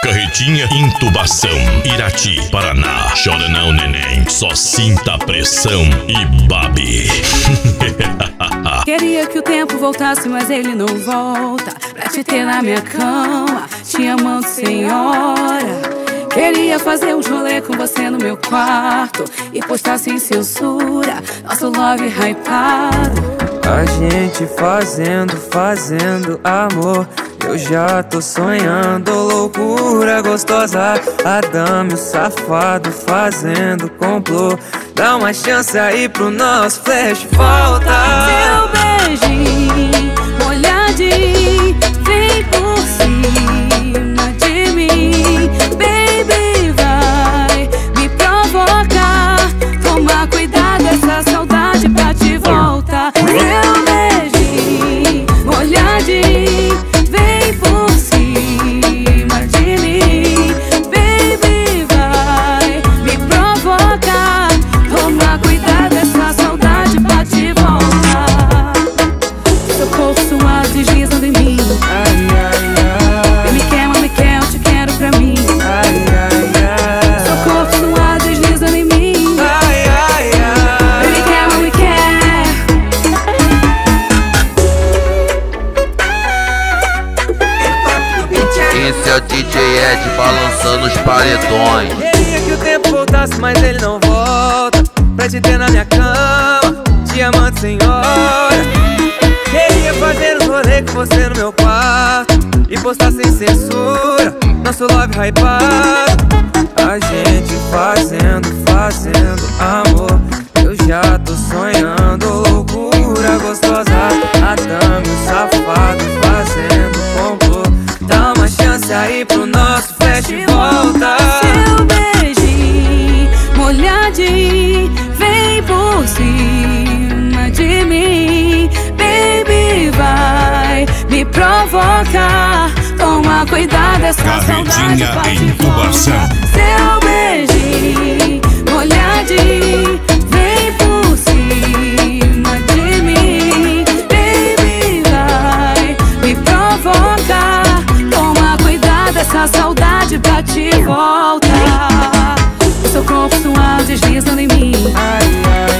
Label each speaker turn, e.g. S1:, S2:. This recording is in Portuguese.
S1: Carretinha Intubação, Irati, Paraná. Chora não, neném, só sinta a pressão e babe.
S2: Queria que o tempo voltasse, mas ele não volta. Pra te ter na minha cama, te amando, senhora. Queria fazer um rolê com você no meu quarto e postar sem censura nosso love hypado.
S3: A gente fazendo amor. Eu já tô sonhando, loucura gostosa. Adame, o safado, fazendo complô. Dá uma chance aí pro nosso flash, volta.
S2: Seu beijinho, molhadinho, vem por cima de mim. Baby, vai me provocar. Toma cuidado, essa saudade bate e volta. Seu beijinho, molhadinho, vem por cima de mim. Baby, vai me provocar. Toma cuidado, essa saudade bate e volta. Seu corpo suado deslizando em mim.
S3: Ai, ai, ai.
S2: Me quer, eu te quero pra mim.
S3: Ai, ai, ai.
S2: Seu corpo suado deslizando em mim.
S3: Ai, ai, ai.
S2: Me quer.
S4: Esse é o DJ Ed balançando os paredões.
S3: Queria que o tempo voltasse, mas ele não volta. Pra te ter na minha cama, te amando, senhora. Queria fazer um rolê com você no meu quarto e postar sem censura nosso love hypado. A gente fazendo amor. Eu já tô sonhando, loucura gostosa. Adame, o safado, fazendo complô. Dá uma chance aí pro nosso flash e volta.
S2: Seu beijinho, molhadinho, vem por cima de mim. Baby, vai me provocar. Toma cuidado, essa saudade
S1: Carretinha
S2: bate e
S1: Intubação.
S2: volta. Seu beijinho, molhadinho, vem por cima de mim. Baby, vai me provocar. Toma cuidado, essa saudade bate e volta. O seu corpo suado deslizando em mim.
S3: Ai, ai,